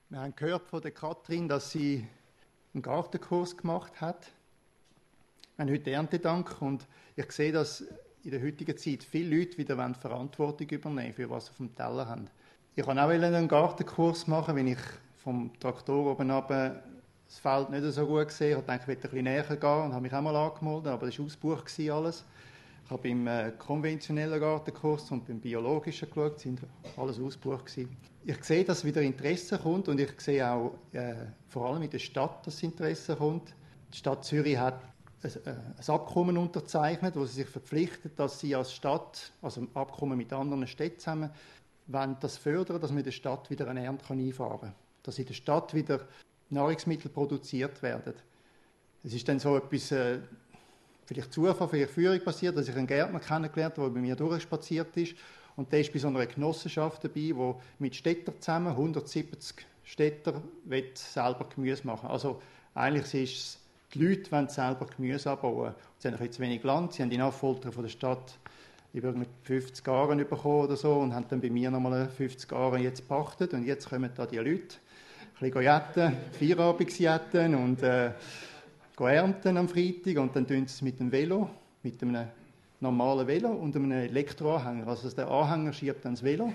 Wir haben gehört von der Katrin, dass sie einen Gartenkurs gemacht hat. Wir haben heute Erntedank und ich sehe, dass in der heutigen Zeit viele Leute wieder Verantwortung übernehmen für was sie auf dem Teller haben. Ich wollte auch einen Gartenkurs machen, wenn ich vom Traktor oben runter das Feld nicht so gut gesehen habe. Ich wollte ein bisschen näher gehen und habe mich auch mal angemeldet, aber das war ausgebucht alles. Ich habe beim konventionellen Gartenkurs und beim biologischen geschaut, sind alles ausgebucht gewesen. Ich sehe, dass wieder Interesse kommt und ich sehe auch vor allem in der Stadt, dass Interesse kommt. Die Stadt Zürich hat ein Abkommen unterzeichnet, wo sie sich verpflichtet, dass sie als Stadt, also ein Abkommen mit anderen Städten zusammen, wollen das fördern, dass man in der Stadt wieder eine Ernte einfahren kann. Dass in der Stadt wieder Nahrungsmittel produziert werden. Es ist dann so etwas, vielleicht Zufall, vielleicht Führung passiert, dass ich einen Gärtner kennengelernt habe, der bei mir durchspaziert ist. Und der ist bei so einer Genossenschaft dabei, wo mit Städtern zusammen, 170 Städter, selber Gemüse machen. Also eigentlich ist es, die Leute wollen selber Gemüse anbauen. Sie haben jetzt wenig Land, sie haben die Nachfolger von der Stadt über mit 50 Jahren bekommen oder so und haben dann bei mir nochmal 50 Jahre jetzt gepachtet. Und jetzt kommen da die Leute, ein bisschen jetten, Feierabendjetten und ernten am Freitag und dann tun sie es mit dem Velo, mit einem normalen Velo und einem Elektroanhänger. Also der Anhänger schiebt dann das Velo.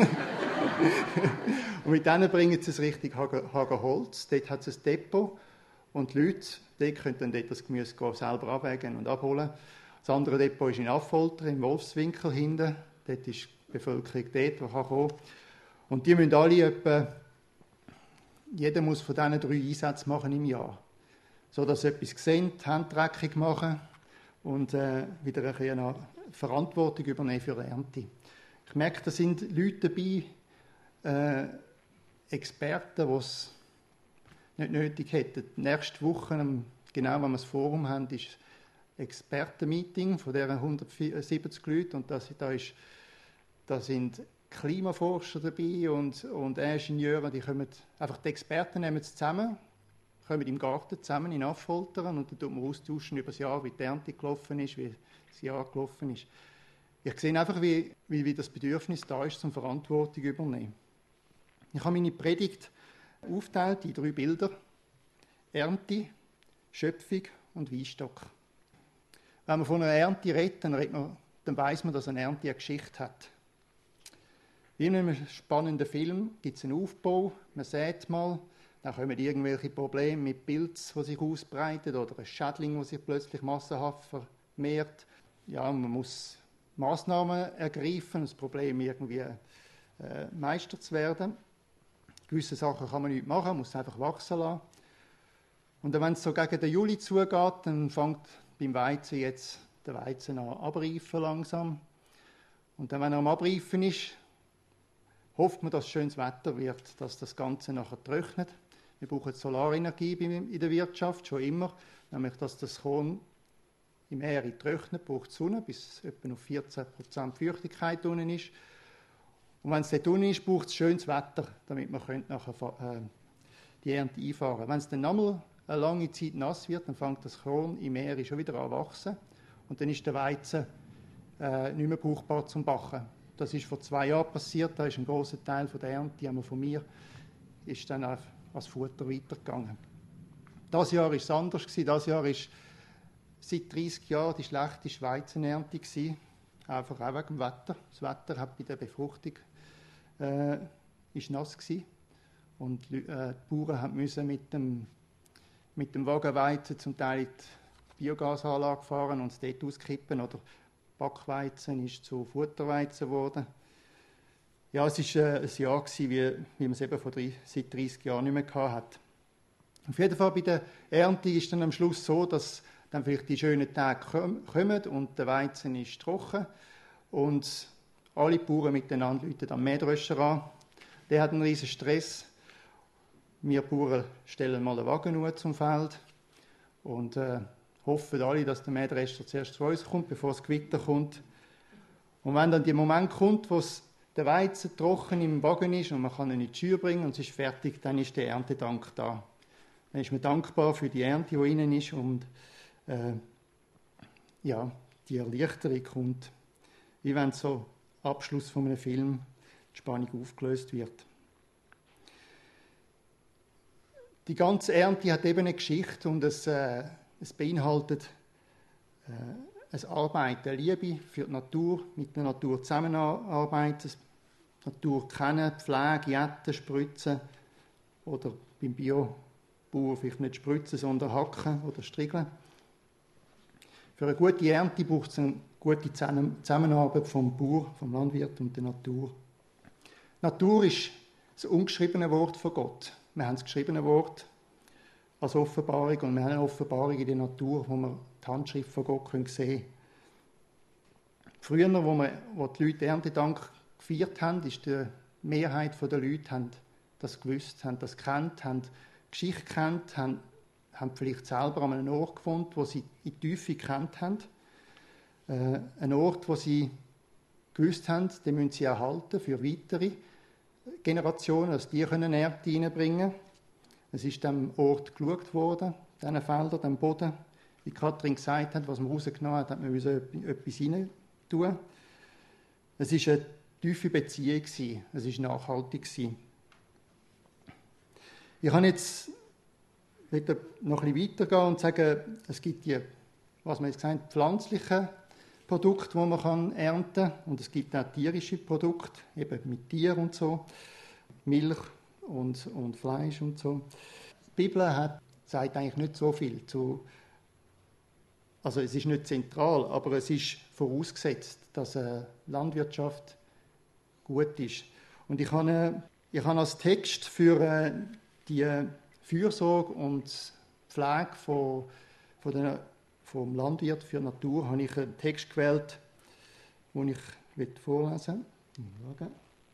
Und mit denen bringen sie es richtig Hagen Holz. Dort hat es ein Depot und die Leute dort können dann dort das Gemüse selber abwägen und abholen. Das andere Depot ist in Affolter, im Wolfswinkel hinten. Dort ist die Bevölkerung dort, die kann kommen. Und die müssen alle etwa, jeder muss von diesen 3 Einsätzen machen im Jahr. So dass sie etwas sehen, die Hände dreckig machen und wieder ein bisschen eine Verantwortung übernehmen für die Ernte. Ich merke, da sind Leute dabei, Experten, die es nicht nötig hätten. Nächste Woche, genau wenn wir das Forum haben, ist ein Expertenmeeting von deren 170 Leuten und da sind Klimaforscher dabei und Ingenieure, die kommen, einfach die Experten nehmen es zusammen, kommen im Garten zusammen in Affoltern und dann tut man austauschen über das Jahr, wie die Ernte gelaufen ist, wie das Jahr gelaufen ist. Ich sehe einfach, wie das Bedürfnis da ist, zum Verantwortung übernehmen. Ich habe meine Predigt aufgeteilt in 3 Bilder: Ernte, Schöpfung und Weinstock. Wenn man von einer Ernte redet, dann weiss man, dass eine Ernte eine Geschichte hat. Wie in einem spannenden Film gibt es einen Aufbau, man sät mal, dann kommen irgendwelche Probleme mit Pilz, die sich ausbreiten, oder ein Schädling, der sich plötzlich massenhaft vermehrt. Ja, man muss Massnahmen ergreifen, das Problem irgendwie meistern zu werden. Gewisse Sachen kann man nicht machen, man muss es einfach wachsen lassen. Und wenn es so gegen den Juli zugeht, dann fängt beim Weizen jetzt der Weizen an abreifen langsam. Und dann, wenn er am Abreifen ist, hofft man, dass schönes Wetter wird, dass das Ganze nachher trocknet. Wir brauchen Solarenergie in der Wirtschaft, schon immer. Nämlich, dass das Korn im Ähre trocknet, braucht die Sonne, bis etwa auf 14% Feuchtigkeit unten ist. Und wenn es dort unten ist, braucht es schönes Wetter, damit man nachher die Ernte einfahren kann. Wenn es dann nochmal eine lange Zeit nass wird, dann fängt das Korn im Ähre schon wieder an zu wachsen. Und dann ist der Weizen nicht mehr brauchbar zum Backen. Das ist vor 2 Jahren passiert, da ist ein grosser Teil von der Ernte von mir ist dann als Futter weitergegangen. Dieses Jahr war es anders. Dieses Jahr war seit 30 Jahren die schlechteste Weizenernte. Einfach auch wegen dem Wetter. Das Wetter hat bei der Befruchtung ist nass gewesen. Und die Bauern mussten mit dem Wagenweizen zum Teil in die Biogasanlage fahren und es dort auskippen. Oder Backweizen ist zu Futterweizen geworden. Ja, es war ein Jahr, wie man es eben seit 30 Jahren nicht mehr hatte. Auf jeden Fall bei der Ernte ist dann am Schluss so, dass dann vielleicht die schönen Tage kommen und der Weizen ist trocken und alle Bauern miteinander rufen am Mähdrescher an. Der hat einen riesen Stress. Wir Bauern stellen mal einen Wagen zum Feld und hoffen alle, dass der Mähdrescher zuerst zu uns kommt, bevor das Gewitter kommt. Und wenn dann der Moment kommt, wo der Weizen trocken im Wagen ist und man kann ihn in die Schür bringen und es ist fertig, dann ist der Erntedank da. Dann ist man dankbar für die Ernte, die innen ist und die Erleichterung kommt. Wie wenn so Abschluss von einem Film die Spannung aufgelöst wird. Die ganze Ernte hat eben eine Geschichte und es beinhaltet ein Arbeiten, eine Liebe für die Natur, mit der Natur zusammenarbeiten, die Natur kennen, pflegen, jäten, spritzen oder beim Biobauer vielleicht nicht spritzen, sondern hacken oder striegeln. Für eine gute Ernte braucht es eine gute Zusammenarbeit vom Bauer, vom Landwirt und der Natur. Natur ist das ungeschriebene Wort von Gott. Wir haben das geschriebene Wort als Offenbarung und wir haben eine Offenbarung in der Natur, wo wir die Handschrift von Gott sehen können. Früher, wo die Leute Erntedank gefeiert haben, ist die Mehrheit der Leute haben das gewusst, haben das gekannt, haben die Geschichte gekannt, haben vielleicht selber an einem Ort gefunden, wo sie in die Tiefe gekannt haben. Ein Ort, wo sie gewusst haben, den müssen sie erhalten für weitere Generationen, dass die Ernte reinbringen können. Es ist dem Ort geschaut worden, diesen Feldern, dem Boden. Wie Kathrin gesagt hat, was man rausgenommen hat, hat man etwas rein tun. Es war eine tiefe Beziehung, es war nachhaltig. Ich kann jetzt wieder noch ein bisschen weitergehen und sagen, es gibt die, was man jetzt gesagt hat, pflanzlichen Produkte, die man ernten kann. Und es gibt auch tierische Produkte, eben mit Tieren und so, Milch und Fleisch und so. Die Bibel sagt eigentlich nicht so viel zu. Also es ist nicht zentral, aber es ist vorausgesetzt, dass eine Landwirtschaft gut ist. Und ich habe als Text für die Fürsorge und Pflege vom Landwirt für die Natur habe ich einen Text gewählt, den ich vorlesen will.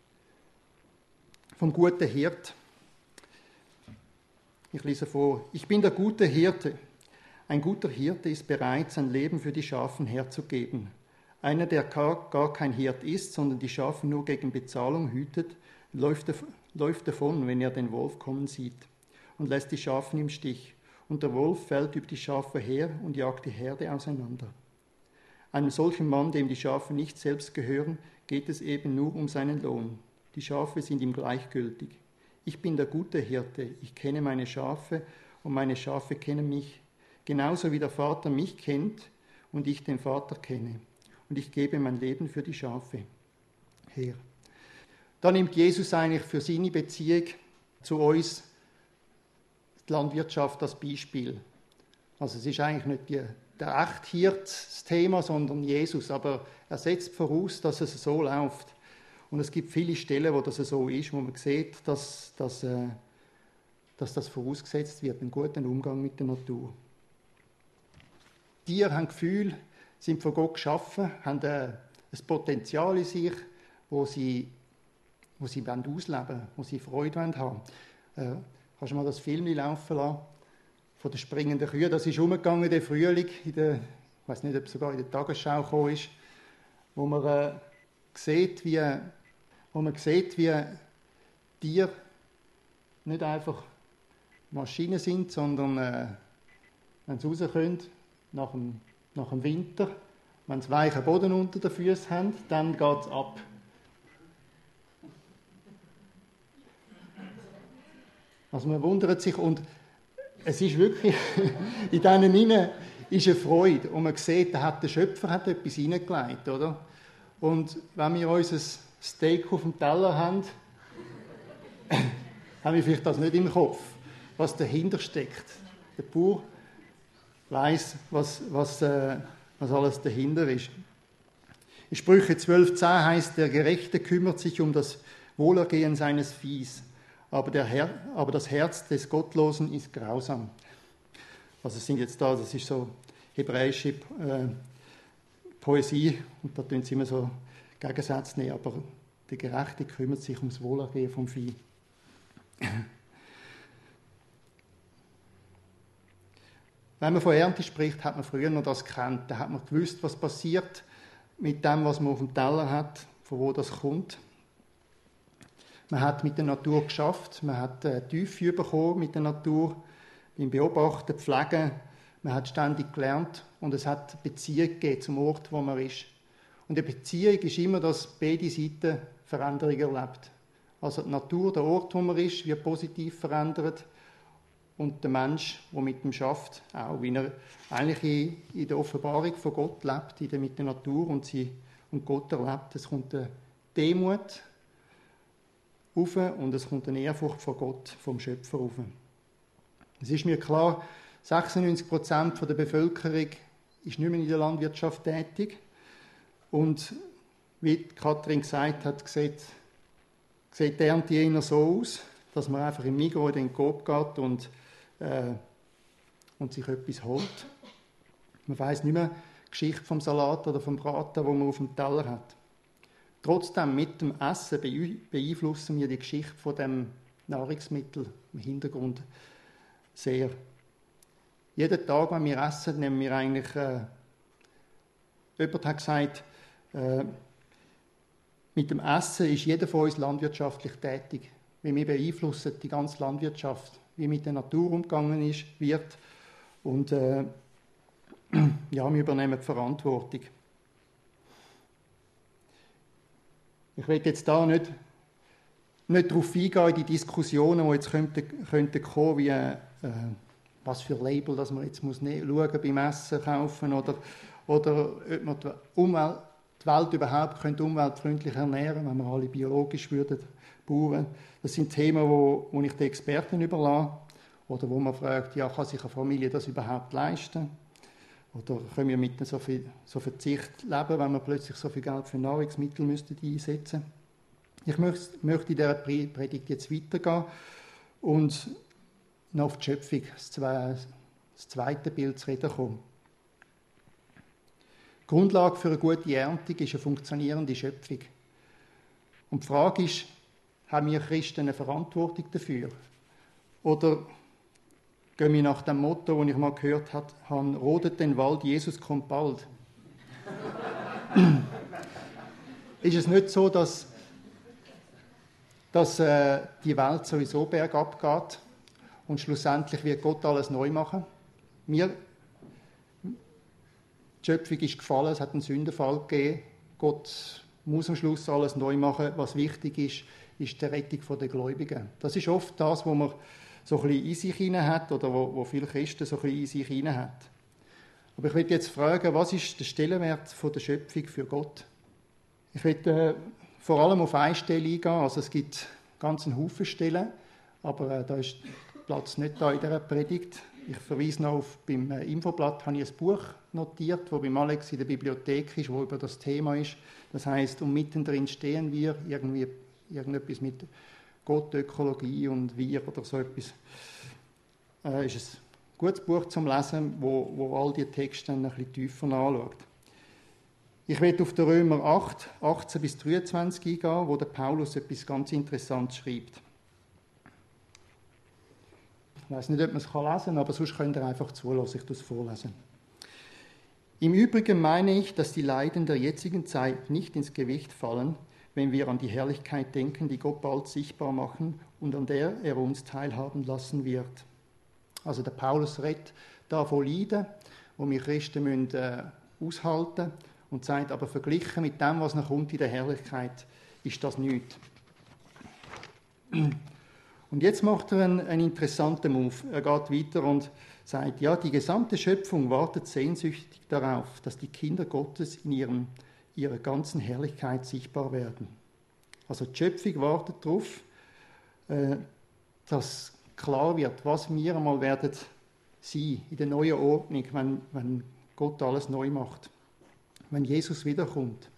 Vom guten Hirt. Ich lese vor. Ich bin der gute Hirte. Ein guter Hirte ist bereit, sein Leben für die Schafen herzugeben. Einer, der gar kein Hirt ist, sondern die Schafe nur gegen Bezahlung hütet, läuft davon, wenn er den Wolf kommen sieht, und lässt die Schafen im Stich. Und der Wolf fällt über die Schafe her und jagt die Herde auseinander. Einem solchen Mann, dem die Schafe nicht selbst gehören, geht es eben nur um seinen Lohn. Die Schafe sind ihm gleichgültig. Ich bin der gute Hirte, ich kenne meine Schafe und meine Schafe kennen mich, genauso wie der Vater mich kennt und ich den Vater kenne. Und ich gebe mein Leben für die Schafe her. Da nimmt Jesus eigentlich für seine Beziehung zu uns die Landwirtschaft als Beispiel. Also es ist eigentlich nicht der Echthirt das Thema, sondern Jesus, aber er setzt voraus, dass es so läuft. Und es gibt viele Stellen, wo das so ist, wo man sieht, dass das vorausgesetzt wird, einen guten Umgang mit der Natur. Tiere haben Gefühl, sind von Gott geschaffen, haben ein Potenzial in sich, wo sie ausleben wollen, wo sie Freude haben. Kannst du mal das Film laufen lassen? Von den springenden Kühen. Das ist umgegangen, der Frühling, ich weiß nicht, ob es sogar in der Tagesschau gekommen ist, wo man sieht, wie Tiere nicht einfach Maschinen sind, sondern wenn sie raus können, nach dem Winter, wenn sie weichen Boden unter den Füßen haben, dann geht es ab. Also man wundert sich und es ist wirklich, in denen hinein ist eine Freude und man sieht, der Schöpfer hat etwas hineingelegt, oder? Und wenn wir unser Steak auf dem Teller haben, haben wir vielleicht das nicht im Kopf, was dahinter steckt. Der Bauer weiss, was alles dahinter ist. In Sprüche 12,10 heißt, der Gerechte kümmert sich um das Wohlergehen seines Viehs, aber das Herz des Gottlosen ist grausam. Also das ist so hebräische Poesie, und da tun sie immer so Gegensätze nehmen, aber der Gerechte kümmert sich ums Wohlergehen vom Vieh. Wenn man von Ernte spricht, hat man früher noch das gekannt. Da hat man gewusst, was passiert mit dem, was man auf dem Teller hat, von wo das kommt. Man hat mit der Natur geschafft, man hat Tiefe bekommen mit der Natur, beim Beobachten, Pflegen. Man hat ständig gelernt und es hat Beziehung gegeben zum Ort, wo man ist. Und eine Beziehung ist immer, dass beide Seiten Veränderungen erlebt. Also die Natur, der Ort, wo man ist, wird positiv verändert und der Mensch, der mit ihm schafft, auch, wie er eigentlich in der Offenbarung von Gott lebt, mit der Natur und Gott erlebt. Es kommt eine Demut rauf und es kommt eine Ehrfurcht vor Gott, vom Schöpfer rauf. Es ist mir klar, 96% der Bevölkerung ist nicht mehr in der Landwirtschaft tätig. Und wie Kathrin gesagt hat, sieht die Ernte eher so aus, dass man einfach im Migros in den Coop geht und sich etwas holt. Man weiss nicht mehr die Geschichte vom Salat oder vom Braten, wo man auf dem Teller hat. Trotzdem, mit dem Essen beeinflussen wir die Geschichte von dem Nahrungsmittel im Hintergrund sehr. Jeden Tag, wenn wir essen, nehmen wir eigentlich... jemand hat gesagt, mit dem Essen ist jeder von uns landwirtschaftlich tätig. Wie wir beeinflussen die ganze Landwirtschaft, wie mit der Natur umgegangen wird. Und ja, wir übernehmen die Verantwortung. Ich will jetzt da nicht darauf eingehen, in die Diskussionen, die jetzt könnten kommen, wie was für Label dass man jetzt muss schauen beim Essen kaufen oder ob man die Welt überhaupt umweltfreundlich ernähren könnte, wenn wir alle biologisch würden bauen. Das sind Themen, wo ich den Experten überlasse. Oder wo man fragt, ja, kann sich eine Familie das überhaupt leisten? Oder können wir mit so viel Verzicht leben, wenn wir plötzlich so viel Geld für Nahrungsmittel einsetzen müssten? Ich möchte in dieser Predigt jetzt weitergehen und noch auf die Schöpfung, das zweite Bild zu reden kommen. Die Grundlage für eine gute Ernte ist eine funktionierende Schöpfung. Und die Frage ist, haben wir Christen eine Verantwortung dafür? Oder gehen wir nach dem Motto, das ich mal gehört habe, rodet den Wald, Jesus kommt bald? Ist es nicht so, dass die Welt sowieso bergab geht und schlussendlich wird Gott alles neu machen? Die Schöpfung ist gefallen, es hat einen Sündenfall gegeben. Gott muss am Schluss alles neu machen. Was wichtig ist die Rettung der Gläubigen. Das ist oft das, was man so ein bisschen in sich hinein hat oder wo viele Christen so ein bisschen in sich hinein hat. Aber ich will jetzt fragen, was ist der Stellenwert der Schöpfung für Gott? Ich will vor allem auf eine Stelle eingehen. Also es gibt ganz einen Haufen Stellen, aber da ist Platz nicht da in dieser Predigt. Ich verweise noch beim Infoblatt habe ich ein Buch notiert, das beim Alex in der Bibliothek ist, wo über das Thema ist. Das heisst, und mittendrin stehen wir, irgendetwas mit Gott, Ökologie und wir oder so etwas. Ist ein gutes Buch zum Lesen, wo all die Texte ein bisschen tiefer anschaut. Ich werde auf den Römer 8, 18 bis 23 eingehen, wo der Paulus etwas ganz Interessantes schreibt. Ich weiß nicht, ob man es lesen kann, aber sonst könnt ihr einfach zuhören, ich das vorlesen. Im Übrigen meine ich, dass die Leiden der jetzigen Zeit nicht ins Gewicht fallen, wenn wir an die Herrlichkeit denken, die Gott bald sichtbar machen und an der er uns teilhaben lassen wird. Also der Paulus redet da von Leiden, wo wir Christen müssen, aushalten und sagt, aber verglichen mit dem, was noch kommt in der Herrlichkeit, ist das nichts. Und jetzt macht er einen interessanten Move. Er geht weiter und sagt, ja, die gesamte Schöpfung wartet sehnsüchtig darauf, dass die Kinder Gottes in ihrer ganzen Herrlichkeit sichtbar werden. Also die Schöpfung wartet darauf, dass klar wird, was wir einmal werden sein in der neuen Ordnung, wenn Gott alles neu macht, wenn Jesus wiederkommt.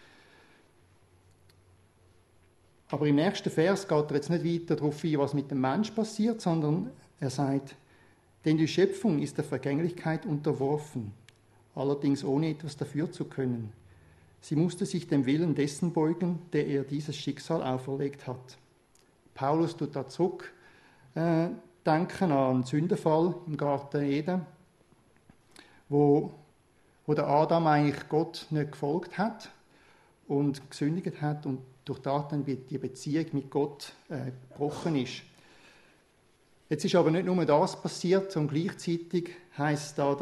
Aber im nächsten Vers geht er jetzt nicht weiter darauf ein, was mit dem Mensch passiert, sondern er sagt, denn die Schöpfung ist der Vergänglichkeit unterworfen, allerdings ohne etwas dafür zu können. Sie musste sich dem Willen dessen beugen, der ihr dieses Schicksal auferlegt hat. Paulus tut da zurück denken an den Sündenfall im Garten Eden, wo der Adam eigentlich Gott nicht gefolgt hat und gesündigt hat und durch das dann die Beziehung mit Gott gebrochen ist. Jetzt ist aber nicht nur das passiert, sondern gleichzeitig heisst da,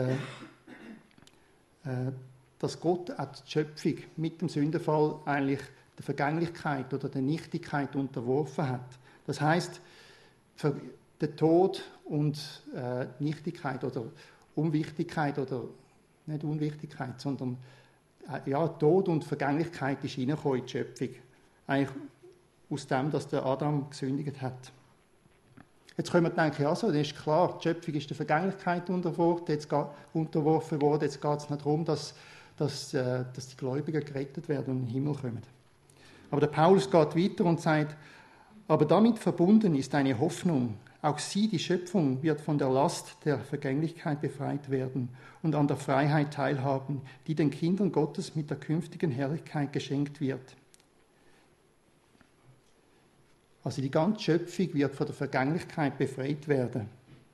dass Gott auch die Schöpfung mit dem Sündenfall eigentlich der Vergänglichkeit oder der Nichtigkeit unterworfen hat. Das heisst, der Tod und Nichtigkeit oder Unwichtigkeit oder nicht Unwichtigkeit, sondern Tod und Vergänglichkeit ist hineingekommen in die Schöpfung. Eigentlich aus dem, dass der Adam gesündigt hat. Jetzt können wir denken, ja, so, das ist klar, die Schöpfung ist der Vergänglichkeit unterworfen worden. Jetzt geht es nicht darum, dass die Gläubigen gerettet werden und in den Himmel kommen. Aber der Paulus geht weiter und sagt, aber damit verbunden ist eine Hoffnung. Auch sie, die Schöpfung, wird von der Last der Vergänglichkeit befreit werden und an der Freiheit teilhaben, die den Kindern Gottes mit der künftigen Herrlichkeit geschenkt wird. Also die ganze Schöpfung wird von der Vergänglichkeit befreit werden.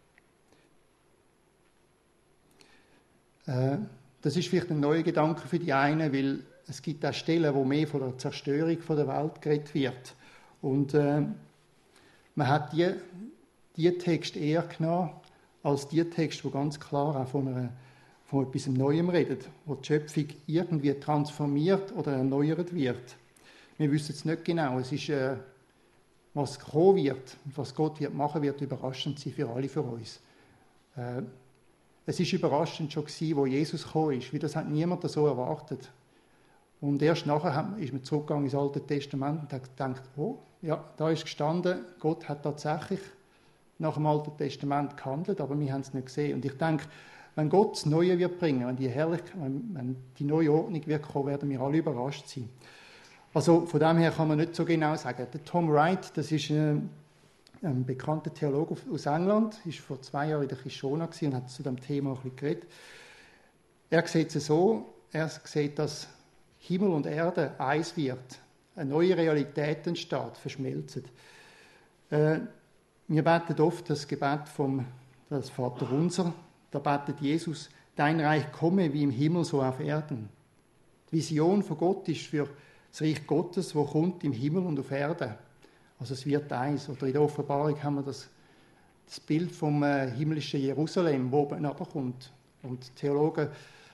Das ist vielleicht ein neuer Gedanke für die einen, weil es gibt auch Stellen, wo mehr von der Zerstörung der Welt geredet wird. Und man hat die Texte eher genommen, als die Texte, die ganz klar auch von etwas Neuem reden, wo die Schöpfung irgendwie transformiert oder erneuert wird. Wir wissen es nicht genau. Es ist, was kommen wird, was Gott wird machen wird, überraschend sein für alle von uns. Es ist überraschend schon gewesen, wo Jesus gekommen ist, weil das hat niemand so erwartet. Und erst nachher ist man zurückgegangen ins Alte Testament und hat gedacht, oh, ja, da ist gestanden, Gott hat tatsächlich nach dem Alten Testament gehandelt, aber wir haben es nicht gesehen. Und ich denke, wenn Gott das Neue wird bringen, wenn die neue Ordnung wird kommen, werden wir alle überrascht sein. Also von dem her kann man nicht so genau sagen. Der Tom Wright, das ist ein bekannter Theologe aus England, ist vor 2 Jahren in der Kishona und hat zu dem Thema ein bisschen geredet. Er sieht es so, er sieht, dass Himmel und Erde eins wird, eine neue Realität entsteht, verschmelzt. Wir beten oft das Gebet das Vaterunser, da betet Jesus, dein Reich komme wie im Himmel, so auf Erden. Die Vision von Gott ist für das Reich Gottes, wo kommt im Himmel und auf Erde. Also es wird eins. Oder in der Offenbarung haben wir das Bild vom himmlischen Jerusalem, wo oben runterkommt. Und die Theologen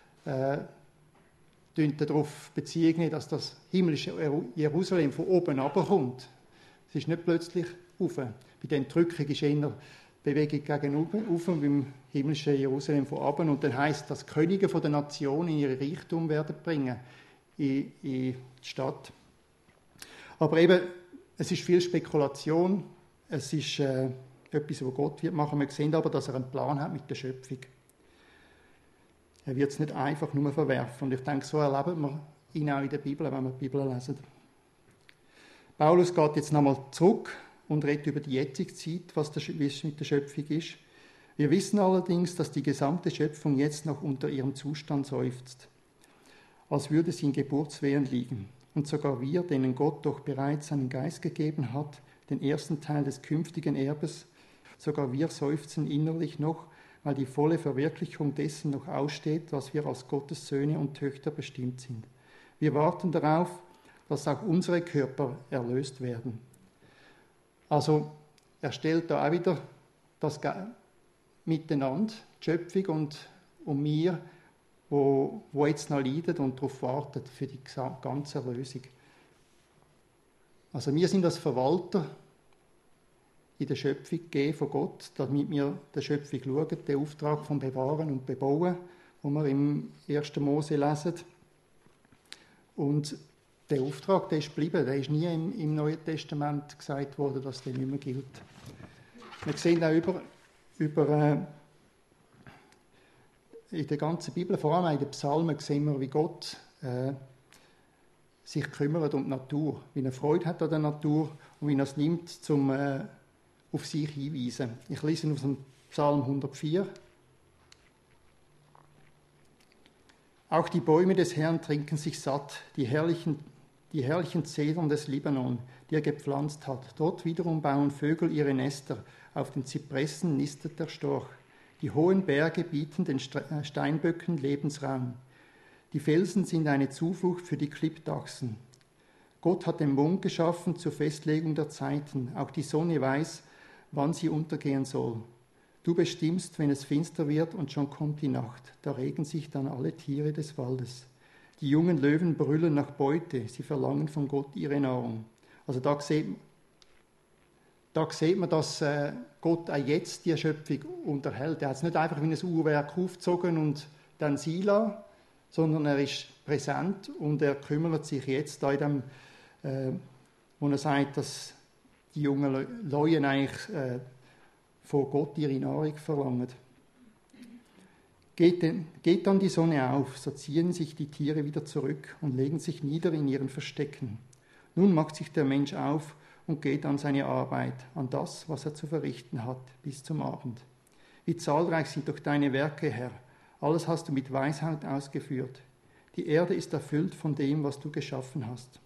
darauf Beziehung, dass das himmlische Jerusalem von oben runterkommt. Es ist nicht plötzlich rauf. Bei der Entrückung ist eher Bewegung gegen oben, beim himmlischen Jerusalem von oben. Und dann heisst, dass Könige der Nationen ihre Reichtum werden bringen in die Stadt. Aber eben, es ist viel Spekulation, es ist etwas, was Gott wird machen. Wir sehen aber, dass er einen Plan hat mit der Schöpfung. Er wird es nicht einfach nur verwerfen. Und ich denke, so erleben wir ihn auch in der Bibel, wenn wir die Bibel lesen. Paulus geht jetzt nochmal zurück und redet über die jetzige Zeit, wie es mit der Schöpfung ist. Wir wissen allerdings, dass die gesamte Schöpfung jetzt noch unter ihrem Zustand seufzt, als würde sie in Geburtswehen liegen. Und sogar wir, denen Gott doch bereits seinen Geist gegeben hat, den ersten Teil des künftigen Erbes, sogar wir seufzen innerlich noch, weil die volle Verwirklichung dessen noch aussteht, was wir als Gottes Söhne und Töchter bestimmt sind. Wir warten darauf, dass auch unsere Körper erlöst werden. Also er stellt da auch wieder das Miteinander, die Schöpfung und wir, wo jetzt noch leidet und darauf wartet für die ganze Erlösung. Also wir sind als Verwalter in der Schöpfung gegeben von Gott, damit wir der Schöpfung schauen, den Auftrag vom Bewahren und Bebauen, den wir im 1. Mose lesen. Und der Auftrag, der ist geblieben, der ist nie im Neuen Testament gesagt worden, dass der nicht mehr gilt. Wir sehen auch in der ganzen Bibel, vor allem in den Psalmen, sehen wir, wie Gott sich kümmert um die Natur, wie er Freude hat an der Natur und wie er es nimmt, um auf sich hinzuweisen. Ich lese aus dem Psalm 104. Auch die Bäume des Herrn trinken sich satt, die herrlichen Zedern des Libanon, die er gepflanzt hat. Dort wiederum bauen Vögel ihre Nester, auf den Zypressen nistet der Storch. Die hohen Berge bieten den Steinböcken Lebensraum. Die Felsen sind eine Zuflucht für die Klippdachsen. Gott hat den Mond geschaffen zur Festlegung der Zeiten. Auch die Sonne weiß, wann sie untergehen soll. Du bestimmst, wenn es finster wird und schon kommt die Nacht. Da regen sich dann alle Tiere des Waldes. Die jungen Löwen brüllen nach Beute. Sie verlangen von Gott ihre Nahrung. Also da da sieht man, dass Gott auch jetzt die Schöpfung unterhält. Er hat es nicht einfach wie ein Uhrwerk aufgezogen und dann sein lassen, sondern er ist präsent und er kümmert sich jetzt da in dem, wo er sagt, dass die jungen Leute eigentlich von Gott ihre Nahrung verlangen. Geht dann die Sonne auf, so ziehen sich die Tiere wieder zurück und legen sich nieder in ihren Verstecken. Nun macht sich der Mensch auf und geht an seine Arbeit, an das, was er zu verrichten hat, bis zum Abend. Wie zahlreich sind doch deine Werke, Herr. Alles hast du mit Weisheit ausgeführt. Die Erde ist erfüllt von dem, was du geschaffen hast.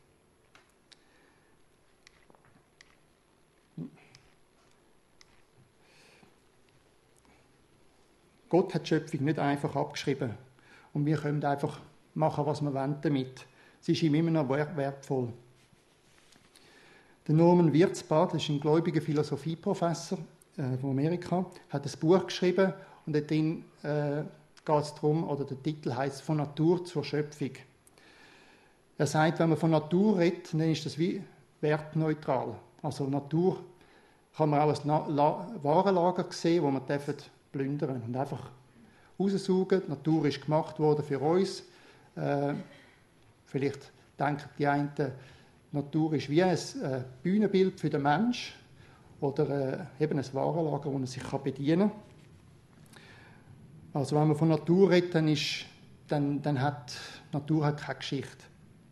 Gott hat die Schöpfung nicht einfach abgeschrieben und wir können einfach machen, was wir wollen damit. Sie ist ihm immer noch wertvoll. Der Norman Wirzbach, das ist ein gläubiger Philosophieprofessor von Amerika, hat ein Buch geschrieben und darin geht es darum, oder der Titel heißt «Von Natur zur Schöpfung». Er sagt, wenn man von Natur redet, dann ist das wie wertneutral. Also Natur kann man auch als Warenlager sehen, wo man plündern und einfach raussaugen. Die Natur ist gemacht worden für uns. Vielleicht denken die einen, die Natur ist wie ein Bühnenbild für den Menschen oder eben ein Warenlager, wo man sich bedienen kann. Also wenn man von Natur redet, dann hat Natur keine Geschichte.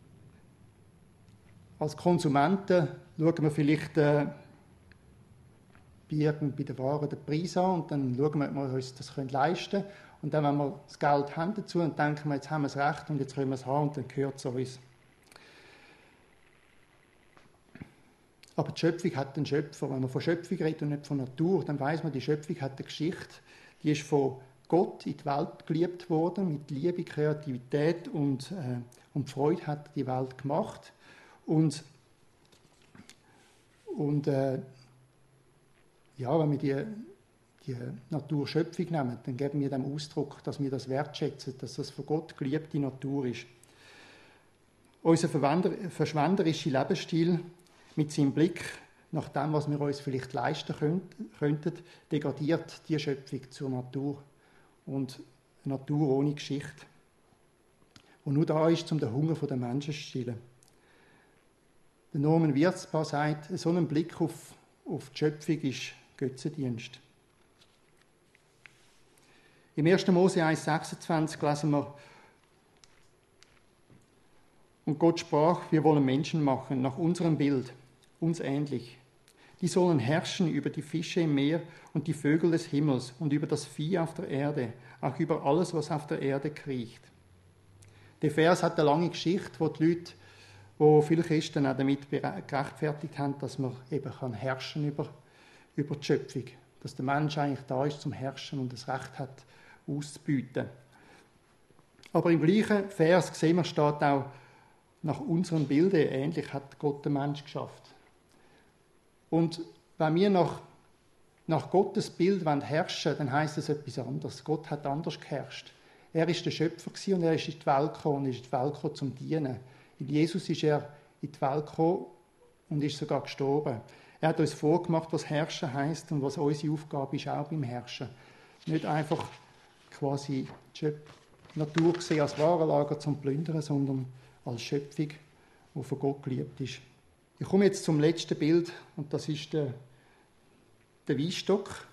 Als Konsumenten schauen wir vielleicht bei den Waren den Preis an und dann schauen wir, ob wir uns das leisten können. Und dann, wenn wir das Geld haben dazu, dann denken wir, jetzt haben wir es recht und jetzt können wir es haben und dann gehört es uns. Aber die Schöpfung hat einen Schöpfer. Wenn man von Schöpfung redet und nicht von Natur, dann weiß man, die Schöpfung hat eine Geschichte. Die ist von Gott in die Welt geliebt worden, mit Liebe, Kreativität und Freude hat die Welt gemacht. Und ja, wenn wir die Naturschöpfung nehmen, dann geben wir dem Ausdruck, dass wir das wertschätzen, dass das von Gott geliebte Natur ist. Unser verschwenderischer Lebensstil mit seinem Blick nach dem, was wir uns vielleicht leisten könnten, degradiert die Schöpfung zur Natur. Und eine Natur ohne Geschichte, die nur da ist, um den Hunger der Menschen zu stillen. Der Norman Wirzbach sagt, so ein Blick auf die Schöpfung ist Götzendienst. Im 1. Mose 1,26 lesen wir: Und Gott sprach, wir wollen Menschen machen, nach unserem Bild, uns ähnlich. Die sollen herrschen über die Fische im Meer und die Vögel des Himmels und über das Vieh auf der Erde, auch über alles, was auf der Erde kriecht. Der Vers hat eine lange Geschichte, wo die Leute, wo viele Christen auch damit gerechtfertigt haben, dass man eben herrschen über die Schöpfung. Dass der Mensch eigentlich da ist zum Herrschen und das Recht hat, auszubieten. Aber im gleichen Vers sehen wir, steht auch, nach unserem Bilde ähnlich hat Gott den Mensch geschafft. Und wenn wir nach Gottes Bild herrschen wollen, dann heisst es etwas anderes. Gott hat anders geherrscht. Er ist der Schöpfer und er ist in die Welt gekommen und ist in die Welt gekommen zum Dienen. In Jesus ist er in die Welt gekommen und ist sogar gestorben. Er hat uns vorgemacht, was Herrschen heisst und was unsere Aufgabe ist, auch beim Herrschen. Nicht einfach quasi die Natur gesehen als Warenlager zum Plündern, sondern als Schöpfung, die von Gott geliebt ist. Ich komme jetzt zum letzten Bild und das ist der Weinstock.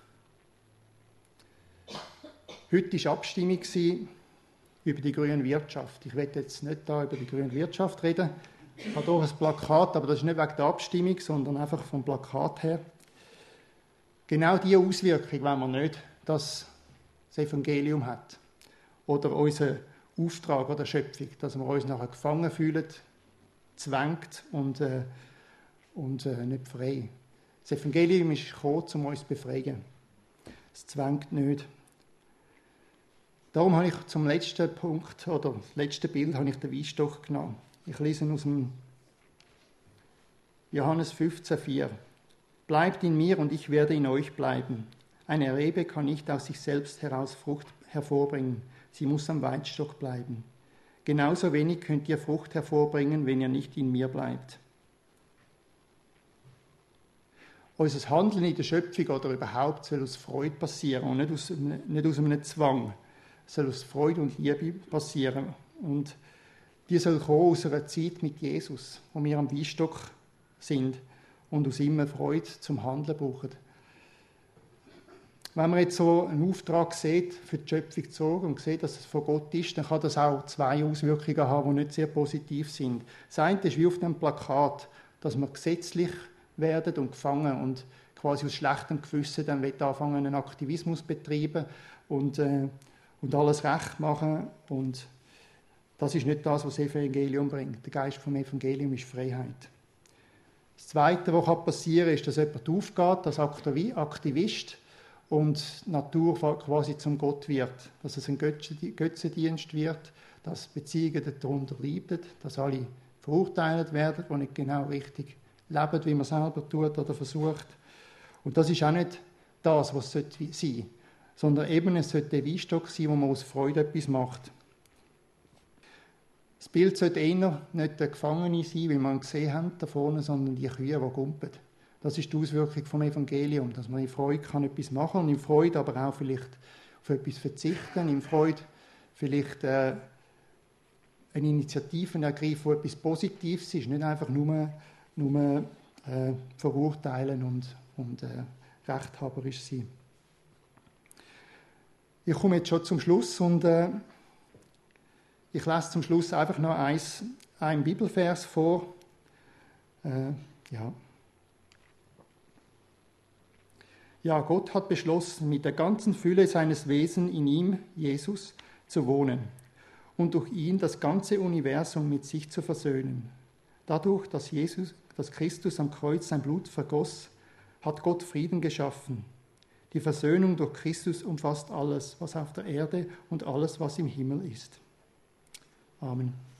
Heute war Abstimmung über die grüne Wirtschaft. Ich werde jetzt nicht da über die grüne Wirtschaft reden. Ich habe hier ein Plakat, aber das ist nicht wegen der Abstimmung, sondern einfach vom Plakat her. Genau diese Auswirkung wollen wir nicht, dass das Evangelium hat. Oder unser Auftrag oder Schöpfung, dass wir uns nachher gefangen fühlen, zwängt und nicht frei. Das Evangelium ist gekommen, um uns zu befreien. Es zwängt nicht. Darum habe ich zum letzten Punkt oder das letzte Bild habe ich den Weinstock genommen. Ich lese aus dem Johannes 15,4. Bleibt in mir und ich werde in euch bleiben. Eine Rebe kann nicht aus sich selbst heraus Frucht hervorbringen. Sie muss am Weinstock bleiben. Genauso wenig könnt ihr Frucht hervorbringen, wenn ihr nicht in mir bleibt. unser Handeln in der Schöpfung oder überhaupt soll aus Freude passieren und nicht aus einem Zwang. Es soll aus Freude und Liebe passieren. Und die soll kommen aus einer Zeit mit Jesus, wo wir am Weinstock sind und aus immer Freude zum Handeln brauchen. Wenn man jetzt so einen Auftrag sieht, für die Schöpfung zu sorgen und sieht, dass es von Gott ist, dann kann das auch zwei Auswirkungen haben, die nicht sehr positiv sind. Das eine ist wie auf dem Plakat, dass wir gesetzlich werden und gefangen und quasi aus schlechtem Gewissen dann anfangen, einen Aktivismus betreiben und alles recht machen. Und das ist nicht das, was das Evangelium bringt. Der Geist vom Evangelium ist Freiheit. Das Zweite, was passieren kann, ist, dass jemand aufgeht als Aktivist und die Natur quasi zum Gott wird. Dass es ein Götzendienst wird, dass Beziehungen darunter leiden, dass alle verurteilt werden, die nicht genau richtig leben, wie man selber tut oder versucht. Und das ist auch nicht das, was es sein sollte, sondern eben es sollte ein Weinstock sein, wo man aus Freude etwas macht. Das Bild sollte eher nicht der Gefangene sein, wie man gesehen hat da vorne, sondern die Kühe, die gumpen. Das ist die Auswirkung vom Evangelium, dass man in Freude kann etwas machen kann und in Freude aber auch vielleicht auf etwas verzichten, in Freude vielleicht eine Initiative ergreifen, wo etwas Positives ist, nicht einfach nur verurteilen und rechthaberisch sein. Ich komme jetzt schon zum Schluss und ich lese zum Schluss einfach noch einen Bibelvers vor. Ja, Gott hat beschlossen, mit der ganzen Fülle seines Wesens in ihm, Jesus, zu wohnen und durch ihn das ganze Universum mit sich zu versöhnen. Dadurch, dass Christus am Kreuz sein Blut vergoss, hat Gott Frieden geschaffen. Die Versöhnung durch Christus umfasst alles, was auf der Erde und alles, was im Himmel ist. Amen.